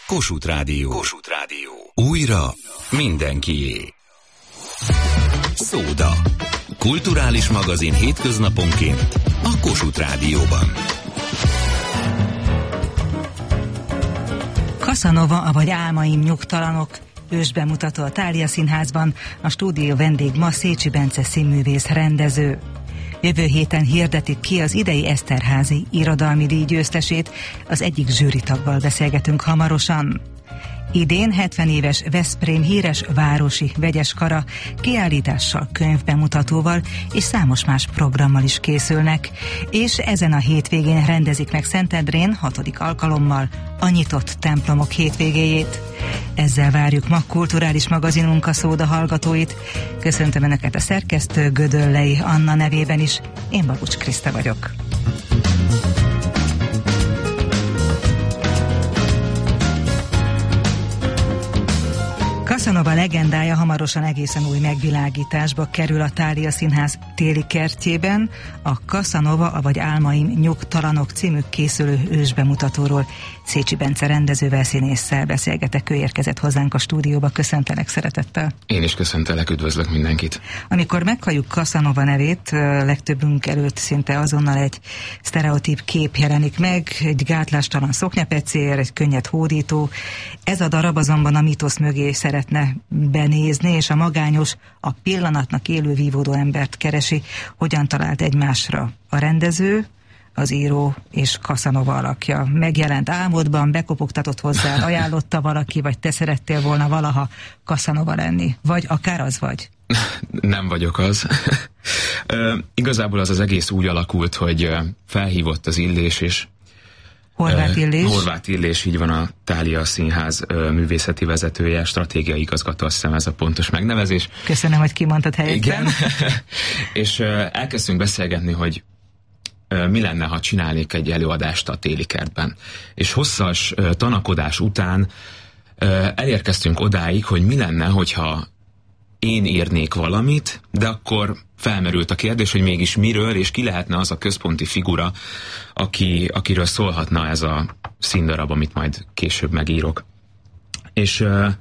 Kossuth Rádió. Kossuth Rádió. Újra mindenkié. Szóda. Kulturális magazin hétköznaponként a Kossuth Rádióban. Casanova, avagy Álmaim nyugtalanok. Ősbemutató a Thália Színházban, a stúdió vendég ma Széchy Bence színművész rendező. Jövő héten hirdetik ki az idei Eszterházy irodalmi díj győztesét, az egyik zsűritaggal beszélgetünk hamarosan. Idén 70 éves Veszprém híres városi vegyes kara kiállítással, könyvbemutatóval és számos más programmal is készülnek, és ezen a hétvégén rendezik meg Szentendrén 6. alkalommal a nyitott templomok hétvégéjét. Ezzel várjuk ma kulturális magazinunk a Szóda hallgatóit. Köszöntöm Önöket a szerkesztő Gödöllei Anna nevében is. Én Babucs Kriszta vagyok. Casanova legendája hamarosan egészen új megvilágításba kerül a Thália Színház téli kertjében. A Casanova, avagy Álmaim nyugtalanok című készülő ősbemutatóról Széchy Bence rendezővel, színésszel beszélgetek. Ő érkezett hozzánk a stúdióba. Köszöntelek szeretettel. Én is köszöntelek, üdvözlök mindenkit. Amikor meghalljuk Casanova nevét, legtöbbünk előtt szinte azonnal egy sztereotíp kép jelenik meg, egy gátlástalan szoknyapecér, egy könnyed hódító. Ez a darab azonban a mítosz mögé szeretne benézni, és a magányos, a pillanatnak élő vívódó embert keresi. Hogyan talált egymásra a rendező, az író és Casanova alakja? Megjelent álmodban, bekopogtatott hozzá, ajánlotta valaki, vagy te szerettél volna valaha Casanova lenni? Vagy akár az vagy? Nem vagyok az. Igazából az egész úgy alakult, hogy felhívott az Illés, és Horváth Illés. Horváth Illés, így van, a Thália Színház művészeti vezetője, stratégiai igazgató, azt hiszem ez a pontos megnevezés. Köszönöm, hogy kimondtad helyettem. Igen. És elkezdtünk beszélgetni, hogy mi lenne, ha csinálnék egy előadást a téli kertben. És hosszas tanakodás után elérkeztünk odáig, hogy mi lenne, hogyha én írnék valamit, de akkor felmerült a kérdés, hogy mégis miről, és ki lehetne az a központi figura, akiről szólhatna ez a színdarab, amit majd később megírok. És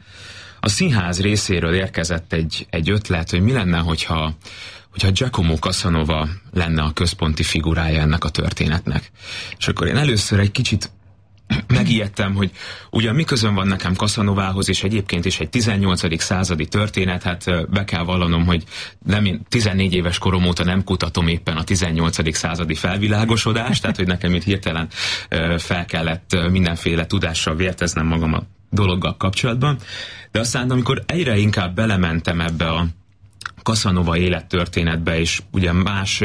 a színház részéről érkezett egy ötlet, hogy mi lenne, hogyha Giacomo Casanova lenne a központi figurája ennek a történetnek. És akkor én először egy kicsit megijedtem, hogy ugyan mi közön van nekem Casanovához, és egyébként is egy 18. századi történet, hát be kell vallanom, hogy 14 éves korom óta nem kutatom éppen a 18. századi felvilágosodást, tehát hogy nekem itt hirtelen fel kellett mindenféle tudással vérteznem magam a dologgal kapcsolatban. De aztán, amikor egyre inkább belementem ebbe a Casanova élettörténetbe, és ugye más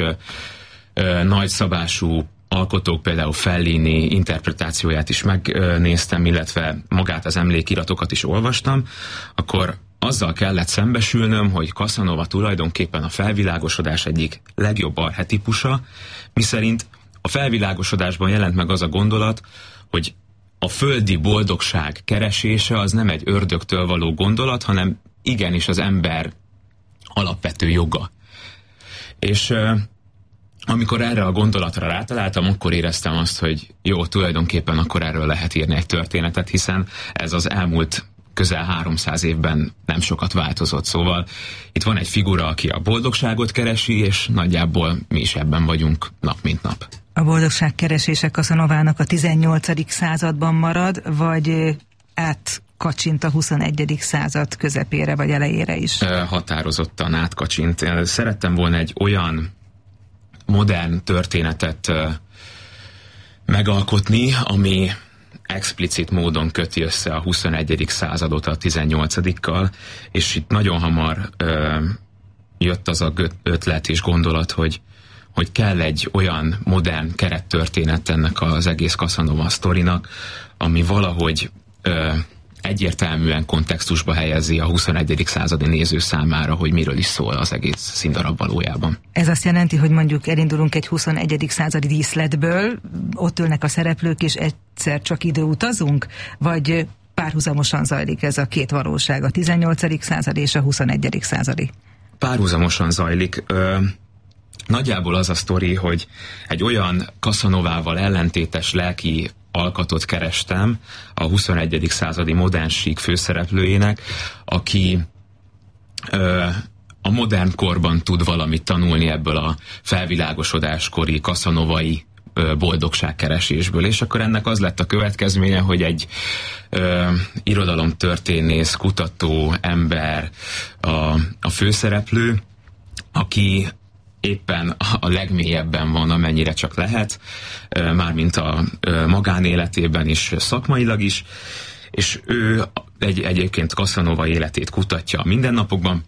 nagyszabású alkotók, például Fellini interpretációját is megnéztem, illetve magát az emlékiratokat is olvastam, akkor azzal kellett szembesülnöm, hogy Casanova tulajdonképpen a felvilágosodás egyik legjobb archetipusa, miszerint a felvilágosodásban jelent meg az a gondolat, hogy a földi boldogság keresése az nem egy ördögtől való gondolat, hanem igenis az ember alapvető joga. És amikor erre a gondolatra rátaláltam, akkor éreztem azt, hogy jó, tulajdonképpen akkor erről lehet írni egy történetet, hiszen ez az elmúlt közel 300 évben nem sokat változott. Szóval itt van egy figura, aki a boldogságot keresi, és nagyjából mi is ebben vagyunk nap mint nap. A boldogság keresése Casanovának a 18. században marad, vagy átkacsint a 21. század közepére vagy elejére is? Határozottan átkacsint. Szerettem volna egy olyan modern történetet megalkotni, ami explicit módon köti össze a 21. századot a 18-kal, és itt nagyon hamar jött az a ötlet és gondolat, hogy kell egy olyan modern kerettörténet ennek az egész Casanova sztorinak, ami valahogy egyértelműen kontextusba helyezi a 21. századi néző számára, hogy miről is szól az egész színdarab valójában. Ez azt jelenti, hogy mondjuk elindulunk egy 21. századi díszletből, ott ülnek a szereplők, és egyszer csak időutazunk? Vagy párhuzamosan zajlik ez a két valóság, a 18. század és a 21. századi? Párhuzamosan zajlik. Nagyjából az a sztori, hogy egy olyan Casanovával ellentétes lelki alkatot kerestem a 21. századi modern sík főszereplőjének, aki a modern korban tud valamit tanulni ebből a felvilágosodáskori, kaszanovai boldogságkeresésből, és akkor ennek az lett a következménye, hogy egy irodalomtörténész, kutató ember a főszereplő, aki éppen a legmélyebben van, amennyire csak lehet, mármint a magánéletében is, szakmailag is, és ő egyébként Casanova életét kutatja a mindennapokban,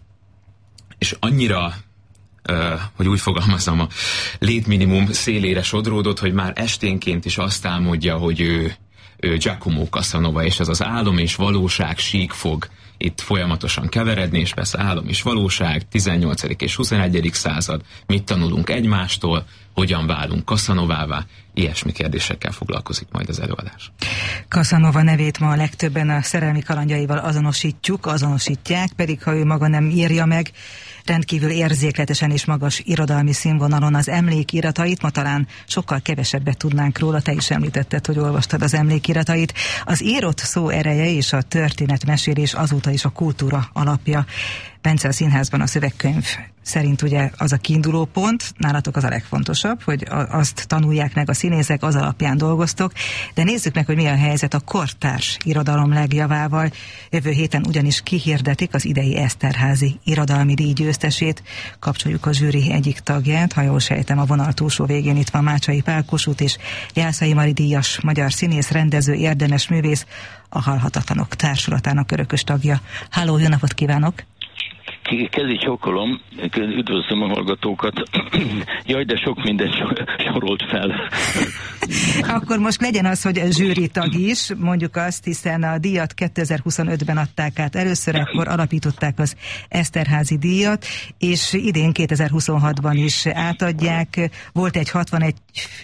és annyira, hogy úgy fogalmazom, a létminimum szélére sodródott, hogy már esténként is azt álmodja, hogy ő Giacomo Casanova, és ez az álom és valóság sík fog itt folyamatosan keveredni, és persze álom és valóság, 18. és 21. század, mit tanulunk egymástól, hogyan válunk Casanovává, ilyesmi kérdésekkel foglalkozik majd az előadás. Casanova nevét ma a legtöbben a szerelmi kalandjaival azonosítják, pedig ha ő maga nem írja meg, rendkívül érzékletesen és magas irodalmi színvonalon az emlékiratait, ma talán sokkal kevesebbet tudnánk róla, te is említetted, hogy olvastad az emlékiratait. Az írott szó ereje és a történetmesélés azóta is a kultúra alapja. Bence, a színházban a szövegkönyv szerint ugye az a kiinduló pont, nálatok az a legfontosabb, hogy azt tanulják meg a színészek, az alapján dolgoztok, de nézzük meg, hogy mi a helyzet a kortárs irodalom legjavával. Jövő héten ugyanis kihirdetik az idei Eszterházy irodalmi díj győztesét. Kapcsoljuk a zsűri egyik tagját, ha jól sejtem, a vonal túlsó végén itt van Mácsai Pál Kossuth és Jászai Mari díjas magyar színész, rendező, érdemes művész, a Halhatatlanok Társulatának örökös tagja. Háló, jó napot kívánok! Kezi csókolom, üdvözlöm a hallgatókat. Jaj, de sok mindent sorolt fel. Akkor most legyen az, hogy zsűri tag is, mondjuk azt, hiszen a díjat 2025-ben adták át először, akkor alapították az Eszterházy díjat, és idén 2026-ban is átadják. Volt egy 61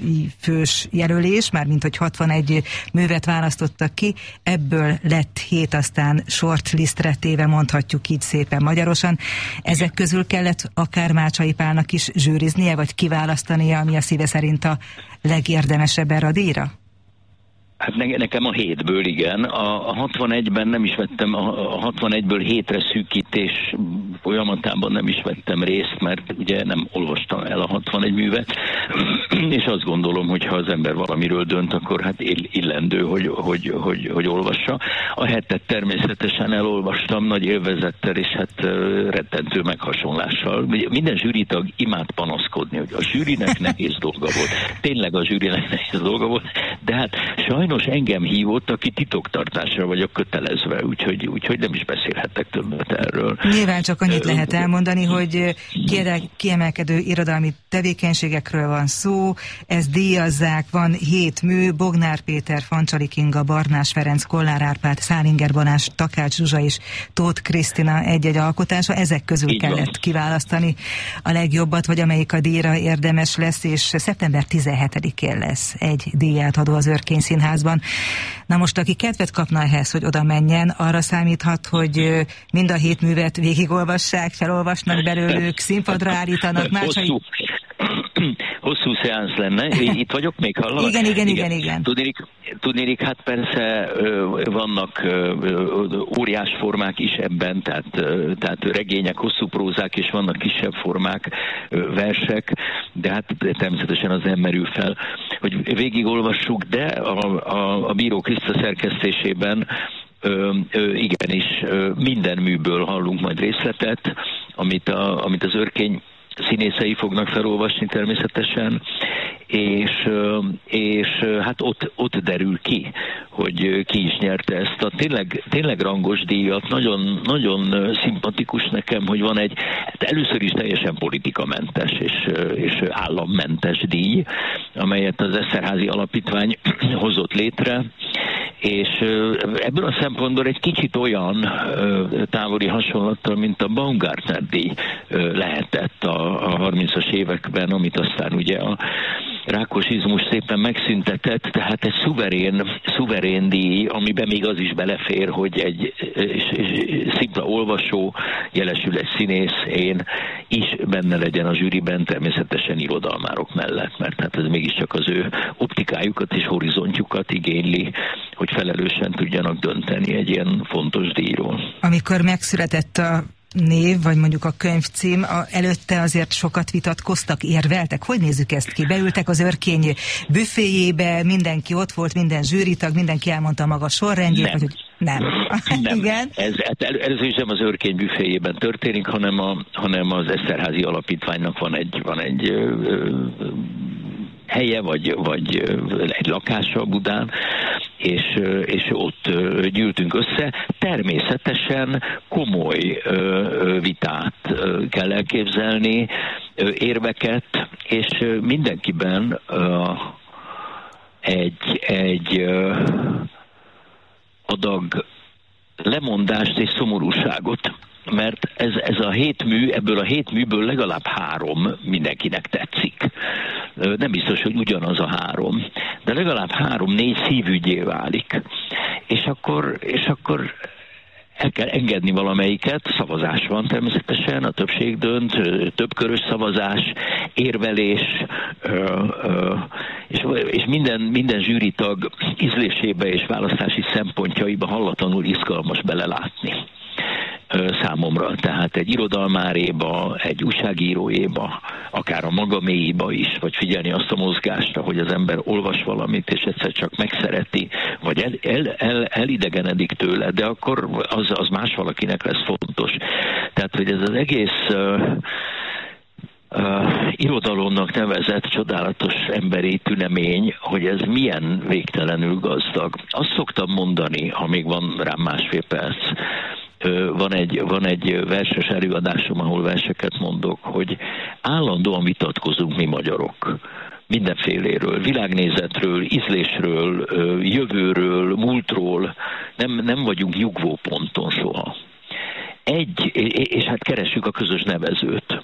fős jelölés, mármint hogy 61 művet választottak ki, ebből lett 7 aztán shortlistre téve, mondhatjuk így szépen magyarosan. Ezek közül kellett akár Mácsai Pálnak is zsűriznie, vagy kiválasztania, ami a szíve szerint a legérdemesebb erre a díjra? Hát nekem a 7-ből igen. A 61-ben nem is vettem, a 61-ből 7-re szűkítés folyamatában nem is vettem részt, mert ugye nem olvastam el a 61 művet, és azt gondolom, hogy ha az ember valamiről dönt, akkor hát illendő, hogy olvassa. A 7-et természetesen elolvastam nagy élvezettel, és hát rettentő meghasonlással. Minden zsűritag imád panaszkodni, hogy a zsűrinek nehéz dolga volt. Tényleg a zsűrinek nehéz dolga volt, de hát sajnos engem hívott, aki titoktartásra vagyok kötelezve, úgyhogy nem is beszélhettek többet erről. Nyilván csak annyit lehet elmondani, hogy kiemelkedő irodalmi tevékenységekről van szó, ezt díjazzák, van 7 mű, Bognár Péter, Fancsali Kinga, Barnás Ferenc, Kollár Árpád, Szálinger Balázs, Takács Zsuzsa és Tóth Krisztina egy-egy alkotása, ezek közül így kellett kiválasztani a legjobbat, vagy amelyik a díjra érdemes lesz, és szeptember 17-én lesz egy díjátadó az Örkény Színházban. Na most, aki kedvet kapna ehhez, hogy oda menjen, arra számíthat, hogy mind a 7 művet végigolvassák, felolvasnak belőlük, színpadra állítanak. Hosszú szeánsz lenne. Itt vagyok még, hallom? Igen. Tudnélik, hát persze vannak óriás formák is ebben, tehát regények, hosszú prózák, és vannak kisebb formák, versek, de hát természetesen az nem merül fel, hogy végigolvassuk, de a Bíró Kriszta szerkesztésében igenis minden műből hallunk majd részletet, amit az Örkény színészei fognak felolvasni természetesen, és hát ott derül ki, hogy ki is nyerte ezt a tényleg rangos díjat. Nagyon, nagyon szimpatikus nekem, hogy van egy, hát először is teljesen politikamentes és állammentes díj, amelyet az Eszterházy Alapítvány hozott létre, és ebből a szempontból egy kicsit olyan távoli hasonlattal, mint a Baumgartner díj lehetett a 30-as években, amit aztán ugye a rákosizmus szépen megszüntetett, tehát egy szuverén díj, amiben még az is belefér, hogy egy szimpla olvasó, jelesül egy színész, én is benne legyen a zsűriben, természetesen irodalmárok mellett, mert hát ez mégiscsak az ő optikájukat és horizontjukat igényli, hogy felelősen tudjanak dönteni egy ilyen fontos díjról. Amikor megszületett a név, vagy mondjuk a könyvcím, előtte azért sokat vitatkoztak, érveltek? Hogy nézzük ezt ki? Beültek az Örkény büféjébe, mindenki ott volt, minden zsűritag, mindenki elmondta maga sorrendjét, nem. vagy hogy nem. Nem. Igen. Ez is nem az Örkény büféjében történik, hanem az Eszterházy Alapítványnak van egy helye, vagy egy lakása Budán, és ott gyűltünk össze. Természetesen komoly vitát kell elképzelni, érveket, és mindenkiben egy adag lemondást és szomorúságot. Mert ez a 7 mű, ebből a 7 műből legalább 3 mindenkinek tetszik. Nem biztos, hogy ugyanaz a 3, de legalább 3-4 szívügyé válik. És akkor el kell engedni valamelyiket, szavazás van természetesen, a többség dönt, többkörös szavazás, érvelés, és minden zsűritag ízlésébe és választási szempontjaiba hallatlanul izgalmas belelátni. Számomra, tehát egy irodalmáréba, egy újságíróéba, akár a magaméiba is, vagy figyelni azt a mozgást, hogy az ember olvas valamit, és egyszer csak megszereti, vagy elidegenedik tőle, de akkor az más valakinek lesz fontos. Tehát, hogy ez az egész irodalomnak nevezett csodálatos emberi tünemény, hogy ez milyen végtelenül gazdag. Azt szoktam mondani, ha még van rám másfél perc, van egy verses előadásom, ahol verseket mondok, hogy állandóan vitatkozunk mi magyarok. Mindenféléről, világnézetről, ízlésről, jövőről, múltról, nem vagyunk nyugvóponton soha. És hát keressük a közös nevezőt.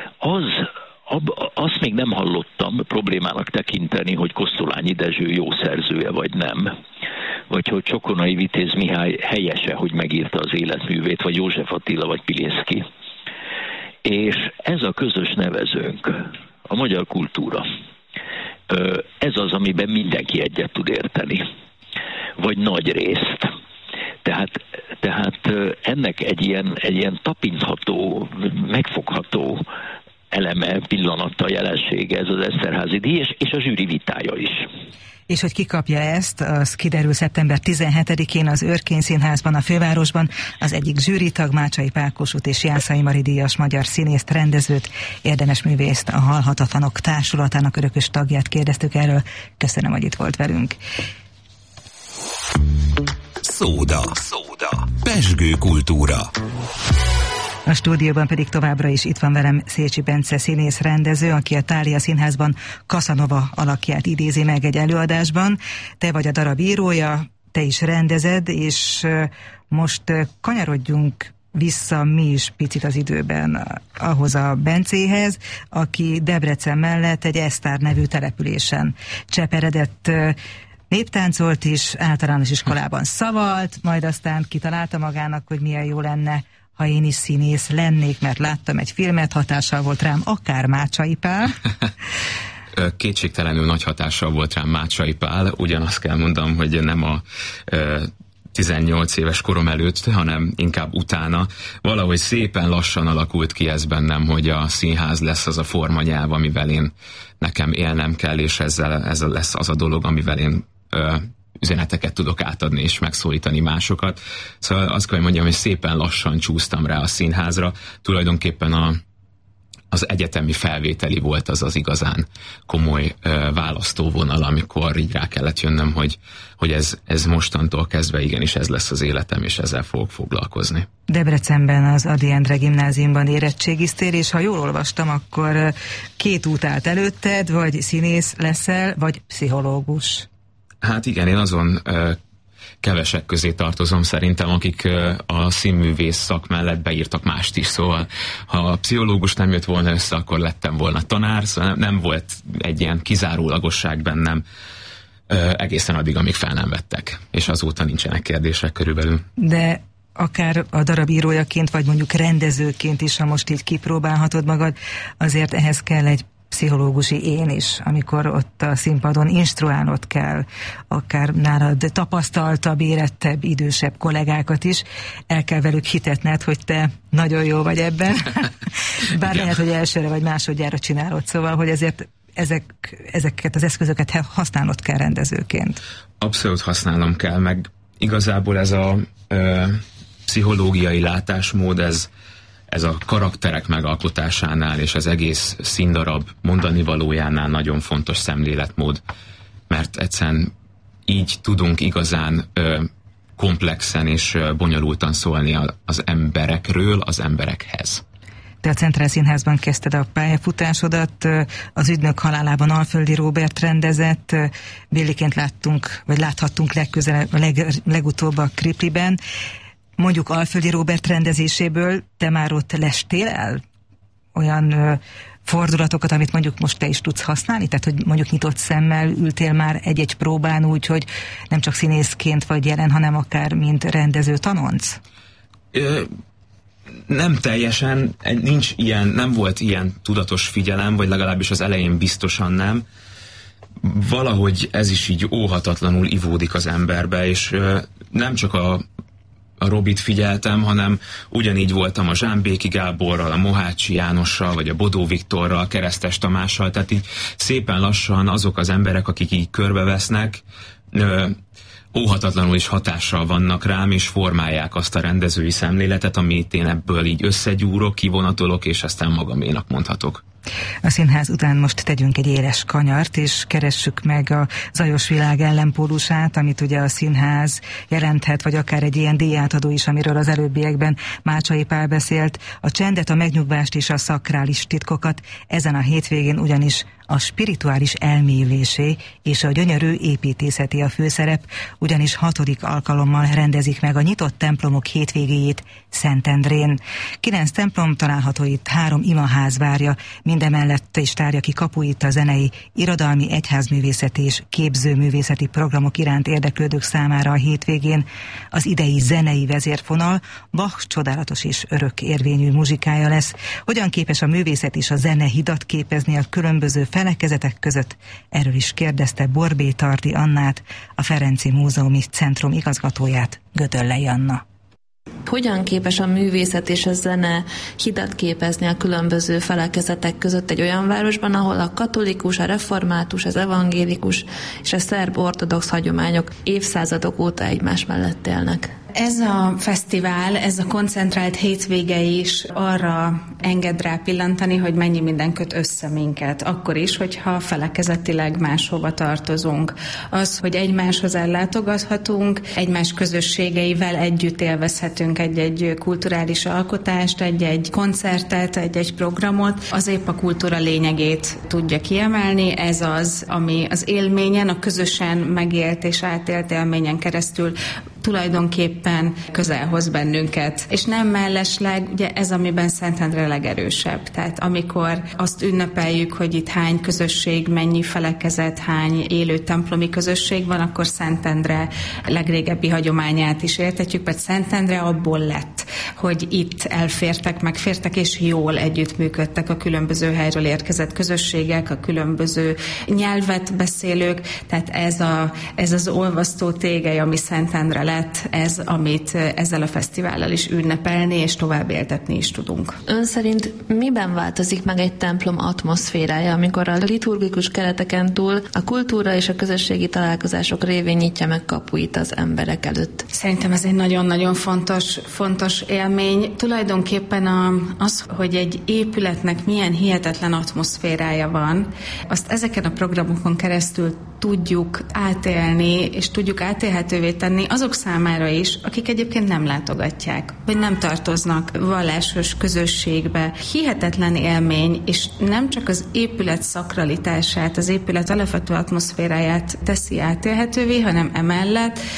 Azt még nem hallottam problémának tekinteni, hogy Kosztolányi Dezső jó szerzője vagy nem. Vagy hogy Csokonai Vitéz Mihály helyese, hogy megírta az életművét, vagy József Attila, vagy Pilinszky. És ez a közös nevezőnk, a magyar kultúra. Ez az, amiben mindenki egyet tud érteni. Vagy nagy részt. Tehát ennek egy ilyen tapintható, megfogható eleme, pillanata, jelensége ez az Eszterházy díj, és a zsűri vitája is. És hogy ki kapja ezt, az kiderül szeptember 17-én az Örkény Színházban, a fővárosban. Az egyik zsűritag, Mácsai Pál Kossuth és Jászai Mari díjas magyar színészt, rendezőt, érdemes művészt, a Halhatatlanok Társulatának örökös tagját kérdeztük erről. Köszönöm, hogy itt volt velünk. Szóda. Pezsgő kultúra. A stúdióban pedig továbbra is itt van velem Szécsi Bence színész rendező, aki a Thália Színházban Casanova alakját idézi meg egy előadásban. Te vagy a darab írója, te is rendezed, és most kanyarodjunk vissza mi is picit az időben ahhoz a Bencéhez, aki Debrecen mellett egy Esztár nevű településen cseperedett, néptáncolt is, általános iskolában szavalt, majd aztán kitalálta magának, hogy milyen jó lenne, ha én is színész lennék, mert láttam egy filmet, hatással volt rám akár Mácsai Pál. Kétségtelenül nagy hatással volt rám Mácsai Pál, ugyanazt kell mondanom, hogy nem a 18 éves korom előtt, hanem inkább utána. Valahogy szépen lassan alakult ki ez bennem, hogy a színház lesz az a formanyelv, amivel nekem élnem kell, és ez lesz az a dolog, amivel én üzeneteket tudok átadni és megszólítani másokat. Szóval azt kell, hogy mondjam, hogy szépen lassan csúsztam rá a színházra. Tulajdonképpen az egyetemi felvételi volt az igazán komoly választóvonal, amikor így rá kellett jönnöm, hogy ez mostantól kezdve igenis ez lesz az életem, és ezzel fogok foglalkozni. Debrecenben az Ady Endre gimnáziumban érettségiztél, és ha jól olvastam, akkor 2 út állt előtted, vagy színész leszel, vagy pszichológus. Hát igen, én azon kevesek közé tartozom szerintem, akik a színművész szak mellett beírtak mást is, szóval ha a pszichológus nem jött volna össze, akkor lettem volna tanár, szóval nem volt egy ilyen kizárólagosság bennem egészen addig, amíg fel nem vettek, és azóta nincsenek kérdések körülbelül. De akár a darabírójaként, vagy mondjuk rendezőként is, ha most így kipróbálhatod magad, azért ehhez kell egy pszichológusi én is, amikor ott a színpadon instruálnod kell, akár nálad tapasztaltabb, érettebb, idősebb kollégákat is, el kell velük hitetned, hogy te nagyon jó vagy ebben, bár lehet, hogy elsőre vagy másodjára csinálod, szóval, hogy ezért ezeket az eszközöket használnod kell rendezőként. Abszolút használnom kell, meg igazából ez a pszichológiai látásmód, ez a karakterek megalkotásánál és az egész színdarab mondani valójánál nagyon fontos szemléletmód, mert egyszerűen így tudunk igazán komplexen és bonyolultan szólni az emberekről az emberekhez. Te a Centrál Színházban kezdted a pályafutásodat, az Ügynök halálában Alföldi Róbert rendezett, Billiként láthattunk legutóbb a Kripliben. Mondjuk Alföldi Róbert rendezéséből te már ott lestél el olyan fordulatokat, amit mondjuk most te is tudsz használni? Tehát, hogy mondjuk nyitott szemmel ültél már egy-egy próbán úgy, hogy nem csak színészként vagy jelen, hanem akár mint rendező tanonc? Nem teljesen, nem volt ilyen tudatos figyelem, vagy legalábbis az elején biztosan nem. Valahogy ez is így óhatatlanul ivódik az emberbe, és nem csak a Robit figyeltem, hanem ugyanígy voltam a Zsámbéki Gáborral, a Mohácsi Jánossal, vagy a Bodó Viktorral, Keresztes Tamással, tehát így szépen lassan azok az emberek, akik így körbevesznek, óhatatlanul is hatással vannak rám, és formálják azt a rendezői szemléletet, amit én ebből így összegyúrok, kivonatolok, és aztán magaménak mondhatok. A színház után most tegyünk egy éles kanyart, és keressük meg a zajos világ ellenpólusát, amit ugye a színház jelenthet, vagy akár egy ilyen díjátadó is, amiről az előbbiekben Mácsai Pál beszélt. A csendet, a megnyugvást és a szakrális titkokat ezen a hétvégén ugyanis a spirituális elmélyülésé és a gyönyörű építészeti a főszerep, ugyanis 6. alkalommal rendezik meg a nyitott templomok hétvégéjét Szentendrén. 9 templom található itt, 3 imaház várja, mindemellett is tárja ki kapuit a zenei, irodalmi, egyházművészeti és képzőművészeti programok iránt érdeklődők számára a hétvégén. Az idei zenei vezérfonal Bach csodálatos és örök érvényű muzsikája lesz. Hogyan képes a művészet és a zene hidat képezni a különböző felekezetek között? Erről is kérdezte Borbé Tardi Annát, a Ferenci Múzeumi Centrum igazgatóját, Gödöllei Anna. Hogyan képes a művészet és a zene hidat képezni a különböző felekezetek között egy olyan városban, ahol a katolikus, a református, az evangélikus és a szerb ortodox hagyományok évszázadok óta egymás mellett élnek? Ez a fesztivál, ez a koncentrált hétvége is arra enged rá pillantani, hogy mennyi minden köt össze minket. Akkor is, hogyha felekezetileg máshova tartozunk. Az, hogy egymáshoz ellátogathatunk, egymás közösségeivel együtt élvezhetünk egy-egy kulturális alkotást, egy-egy koncertet, egy-egy programot, az épp a kultúra lényegét tudja kiemelni. Ez az, ami az élményen, a közösen megélt és átélt élményen keresztül tulajdonképpen közel hoz bennünket. És nem mellesleg, ugye ez, amiben Szentendre legerősebb. Tehát amikor azt ünnepeljük, hogy itt hány közösség, mennyi felekezet, hány élő templomi közösség van, akkor Szentendre legrégebbi hagyományát is értetjük, mert Szentendre abból lett, hogy itt elfértek, megfértek, és jól együttműködtek a különböző helyről érkezett közösségek, a különböző nyelvet beszélők, tehát ez az olvasztó tégely, ami Szentendre lett, ez, amit ezzel a fesztivállal is ünnepelni és tovább éltetni is tudunk. Ön szerint miben változik meg egy templom atmoszférája, amikor a liturgikus kereteken túl a kultúra és a közösségi találkozások révén nyitja meg kapuit az emberek előtt? Szerintem ez egy nagyon-nagyon fontos élmény. Tulajdonképpen az, hogy egy épületnek milyen hihetetlen atmoszférája van, azt ezeken a programokon keresztül tudjuk átélni, és tudjuk átélhetővé tenni azok számára is, akik egyébként nem látogatják, vagy nem tartoznak vallásos közösségbe. Hihetetlen élmény, és nem csak az épület szakralitását, az épület alapvető atmoszféráját teszi átélhetővé, hanem emellett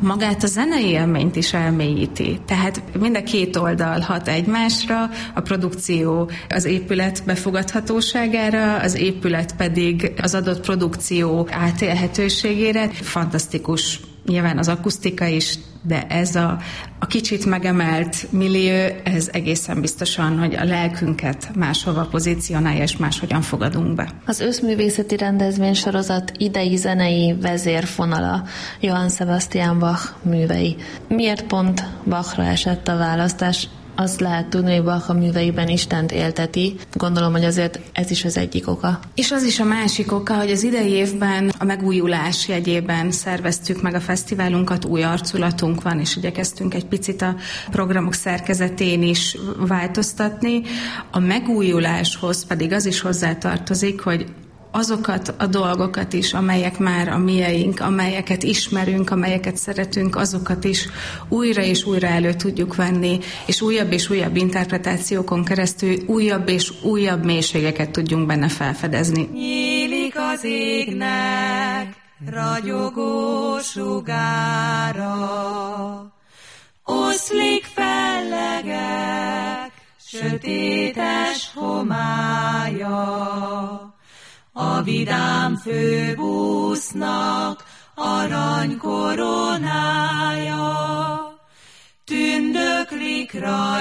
magát a zenei élményt is elmélyíti. Tehát mind a két oldal hat egymásra, a produkció az épület befogadhatóságára, az épület pedig az adott produkció átélhetőségére. Fantasztikus nyilván az akusztika is, de ez a kicsit megemelt millió, ez egészen biztosan, hogy a lelkünket máshova pozícionálja, és máshogyan fogadunk be. Az összművészeti rendezvénysorozat idei zenei vezérfonala Johann Sebastian Bach művei. Miért pont Bachra esett a választás? Azt lehet tudni, hogy Bach a műveiben Istent élteti. Gondolom, hogy azért ez is az egyik oka. És az is a másik oka, hogy az idei évben a megújulás jegyében szerveztük meg a fesztiválunkat, új arculatunk van, és igyekeztünk egy picit a programok szerkezetén is változtatni. A megújuláshoz pedig az is hozzátartozik, hogy azokat a dolgokat is, amelyek már a mieink, amelyeket ismerünk, amelyeket szeretünk, azokat is újra és újra elő tudjuk venni, és újabb interpretációkon keresztül újabb és újabb mélységeket tudjunk benne felfedezni. Nyílik az égnek ragyogó sugára, oszlik fellegek sötétes homálya, a vidám főbusznak arany koronája, tündöklik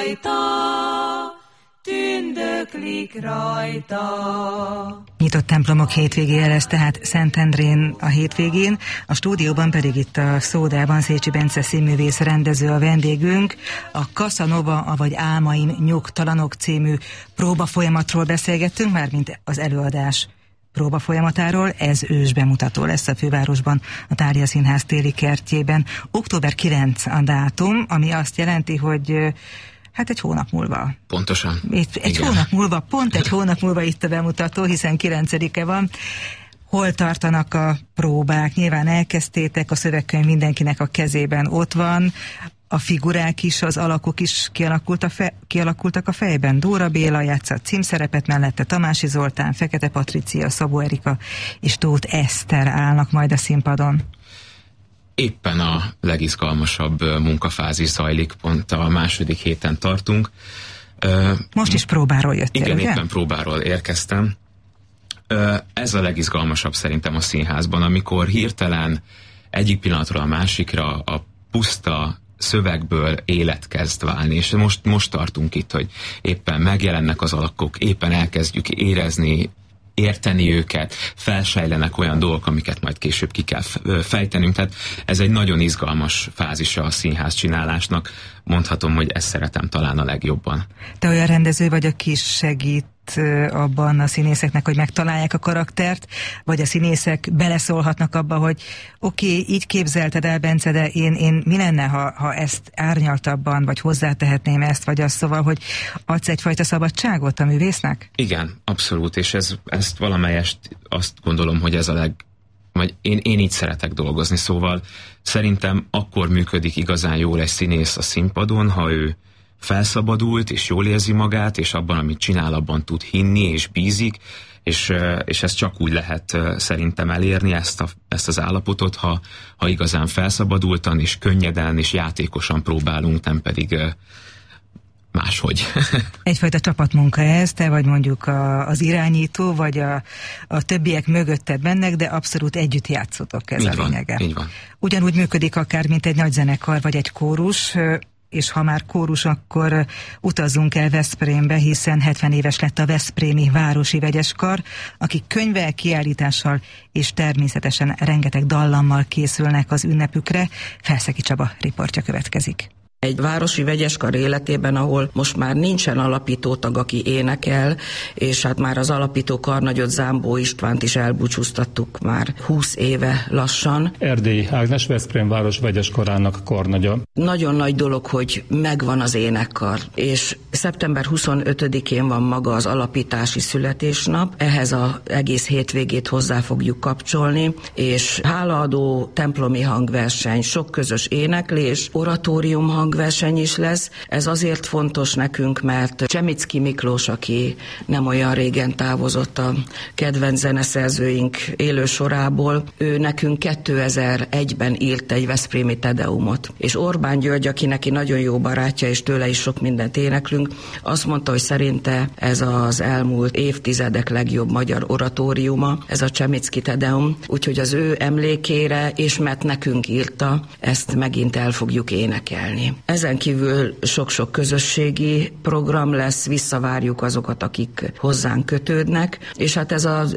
rajta. Nyitott templomok hétvégéje lesz tehát Szentendrén a hétvégén, a stúdióban pedig itt a Szódában Szécsi Bence színművész rendező a vendégünk. A Casanova, avagy Álmaim nyugtalanok című próbafolyamatról beszélgettünk, mármint az előadás próbafolyamatáról. Ez ősbemutató lesz a fővárosban, a Thália Színház téli kertjében. Október 9 a dátum, ami azt jelenti, hogy hát egy hónap múlva. Pontosan. Egy hónap múlva, pont egy hónap múlva itt a bemutató, hiszen 9-e van. Hol tartanak a próbák? Nyilván elkezdtétek, a szövegkönyv mindenkinek a kezében ott van, a figurák is, az alakok is kialakultak a fejben. Dóra Béla játsza a címszerepet, mellette Tamási Zoltán, Fekete Patricia, Szabó Erika és Tóth Eszter állnak majd a színpadon. Éppen a legizgalmasabb munkafázis zajlik, pont a második héten tartunk. Most is próbáról jöttél, igen, ugye? Éppen próbáról érkeztem. Ez a legizgalmasabb szerintem a színházban, amikor hirtelen egyik pillanatról a másikra a puszta szövegből élet kezd válni, és most tartunk itt, hogy éppen megjelennek az alakok, éppen elkezdjük érezni, érteni őket, felsejlenek olyan dolgok, amiket majd később ki kell fejtenünk, tehát ez egy nagyon izgalmas fázisa a színház csinálásnak, mondhatom, hogy ezt szeretem talán a legjobban. Te olyan rendező vagy, aki segít abban a színészeknek, hogy megtalálják a karaktert, vagy a színészek beleszólhatnak abba, hogy oké, így képzelted el, Bence, de én mi lenne, ha ezt árnyaltabban, vagy hozzátehetném ezt, vagy azt, szóval, hogy adsz egyfajta szabadságot a művésznek? Igen, abszolút, és ezt valamelyest azt gondolom, hogy ez vagy én így szeretek dolgozni, szóval szerintem akkor működik igazán jól egy színész a színpadon, ha ő felszabadult, és jól érzi magát, és abban, amit csinál, abban tud hinni, és bízik, és ezt csak úgy lehet szerintem elérni, ezt az állapotot, ha igazán felszabadultan, és könnyeden, és játékosan próbálunk, nem pedig máshogy. Egyfajta csapatmunka ez, te vagy mondjuk az irányító, vagy a többiek mögötted bennek, de abszolút együtt játszotok, ez így a lényege. Így van. Ugyanúgy működik akár, mint egy nagy zenekar, vagy egy kórus, és ha már kórus, akkor utazzunk el Veszprémbe, hiszen 70 éves lett a Veszprémi Városi Vegyeskar, akik könyvvel, kiállítással és természetesen rengeteg dallammal készülnek az ünnepükre. Felszegi Csaba riportja következik. Egy városi vegyeskar életében, ahol most már nincsen alapítótag, aki énekel, és hát már az alapító karnagyot, Zámbó Istvánt is elbúcsúztattuk már 20 éve lassan. Erdélyi Ágnes, Veszprém város vegyeskarának karnagya. Nagyon nagy dolog, hogy megvan az énekkar, és szeptember 25-én van maga az alapítási születésnap, ehhez az egész hétvégét hozzá fogjuk kapcsolni, és hálaadó, templomi hangverseny, sok közös éneklés, oratórium hang hangverseny is lesz. Ez azért fontos nekünk, mert Csemicki Miklós, aki nem olyan régen távozott a kedvenc zeneszerzőink élő sorából, ő nekünk 2001-ben írt egy veszprémi tedeumot. És Orbán György, aki neki nagyon jó barátja, és tőle is sok mindent éneklünk, azt mondta, hogy szerinte ez az elmúlt évtizedek legjobb magyar oratóriuma, ez a Csemicki tedeum, úgyhogy az ő emlékére, és mert nekünk írta, ezt megint el fogjuk énekelni. Ezen kívül sok-sok közösségi program lesz, visszavárjuk azokat, akik hozzánk kötődnek, és hát ez az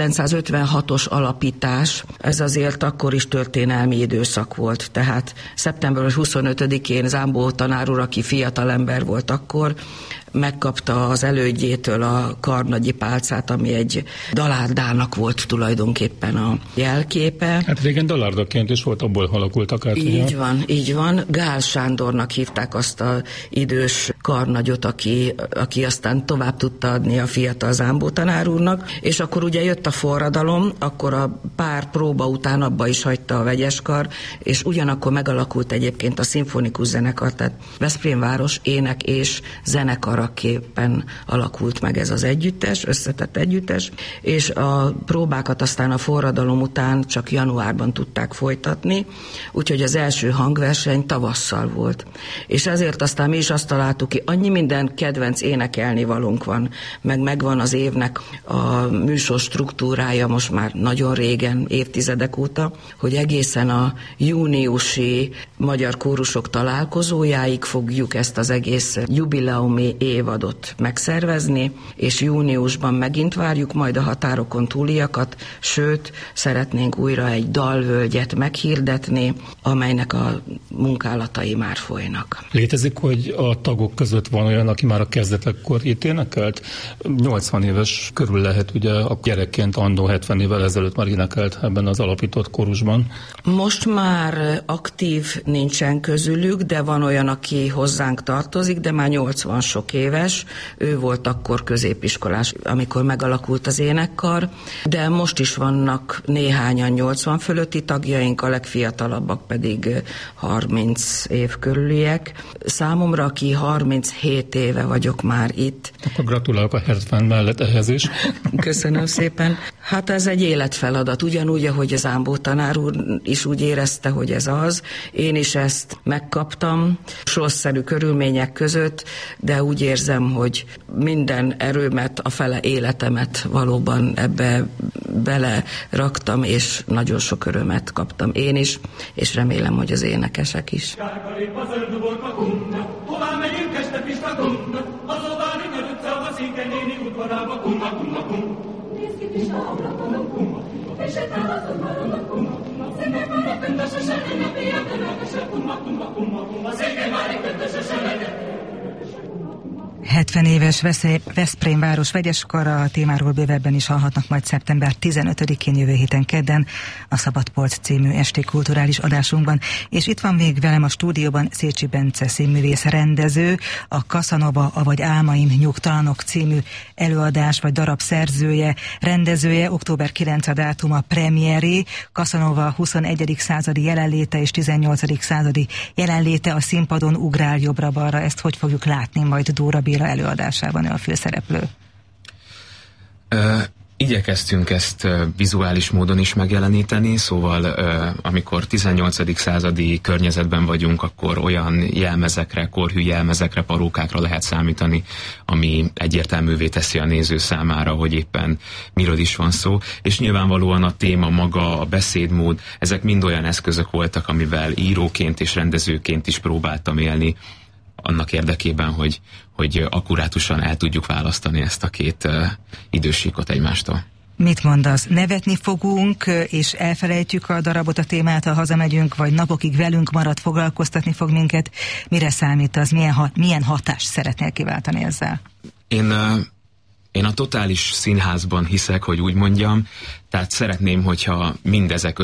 1956-os alapítás, ez azért akkor is történelmi időszak volt, tehát szeptember 25-én Zámbó tanár úr, aki fiatalember volt akkor, megkapta az elődjétől a karnagyi pálcát, ami egy dalárdának volt tulajdonképpen a jelképe. Hát régen dalárdaként is volt, abból alakultak át. Így van. Gál Sándornak hívták azt az idős karnagyot, aki aztán tovább tudta adni a fiatal Zámbó tanár úrnak, és akkor ugye jött a forradalom, akkor a pár próba után abba is hagyta a vegyeskar, és ugyanakkor megalakult egyébként a szimfonikus zenekar, tehát Veszprém város ének és zenekaraképpen alakult meg ez az együttes, összetett együttes, és a próbákat aztán a forradalom után csak januárban tudták folytatni, úgyhogy az első hangverseny tavasszal volt. És ezért aztán mi is azt találtuk ki, annyi minden kedvenc énekelnivalónk van, meg megvan az évnek a műsor struktúrája most már nagyon régen, évtizedek óta, hogy egészen a júniusi magyar kórusok találkozójáig fogjuk ezt az egész jubileumi évadot megszervezni, és júniusban megint várjuk majd a határokon túliakat, sőt, szeretnénk újra egy dalvölgyet meghirdetni, amelynek a munkálatai már folynak. Létezik, hogy a tagok között van olyan, aki már a kezdetekkor itt énekelt? 80 éves körül lehet, ugye a gyerekként annó 70 évvel ezelőtt már énekelt ebben az alapított kórusban. Most már aktív nincsen közülük, de van olyan, aki hozzánk tartozik, de már 80 sok éves. Ő volt akkor középiskolás, amikor megalakult az énekkar, de most is vannak néhányan 80 fölötti tagjaink, a legfiatalabbak pedig 30 év körüliek. Számomra, aki 37 éve vagyok már itt. Akkor gratulálok a 70 mellett ehhez is. Köszönöm szépen. Hát ez egy életfeladat, ugyanúgy, ahogy az Zámbó tanár úr is úgy érezte, hogy ez az. Én is ezt megkaptam, sorszerű körülmények között, de úgy érzem, hogy minden erőmet, a fele életemet valóban ebbe beleraktam, és nagyon sok örömet kaptam én is, és remélem, hogy az énekesek is. Hová megyünk este Pista kumna, az ovári nagy utcába Szinke néni udvarába kumma, kumma, kumma. Nézd ki Pista ablakon, kumma, és sétál az udvaron, kumma, Szinke már köndösös legyen, milyen örököse, kumma, kumma, kumma, kumma, Szinke már köndösös legyen. 70 éves Veszprém város vegyeskara, a témáról bővebben is hallhatnak majd szeptember 15-én jövő héten kedden a Szabadpolc című esti kulturális adásunkban. És itt van még velem a stúdióban Szécsi Bence színművész rendező, a Casanova, avagy Álmaim nyugtalanok című előadás vagy darab szerzője, rendezője. Október 9 a dátum a premiéré, Casanova 21. századi jelenléte és 18. századi jelenléte a színpadon ugrál jobbra-balra. Ezt hogy fogjuk látni majd Dóra Béla előadásában, ő a főszereplő? Igyekeztünk ezt vizuális módon is megjeleníteni, szóval amikor 18. századi környezetben vagyunk, akkor olyan jelmezekre, korhű jelmezekre, parókákra lehet számítani, ami egyértelművé teszi a néző számára, hogy éppen miről is van szó, és nyilvánvalóan a téma maga, a beszédmód, ezek mind olyan eszközök voltak, amivel íróként és rendezőként is próbáltam élni, annak érdekében, hogy akkurátusan el tudjuk választani ezt a két idősíkot egymástól. Mit mondasz? Nevetni fogunk, és elfelejtjük a darabot, a témát, ha hazamegyünk, vagy napokig velünk marad, foglalkoztatni fog minket? Mire számítasz? Milyen hatást szeretnél kiváltani ezzel? Én a totális színházban hiszek, hogy úgy mondjam, tehát szeretném, hogyha mindezek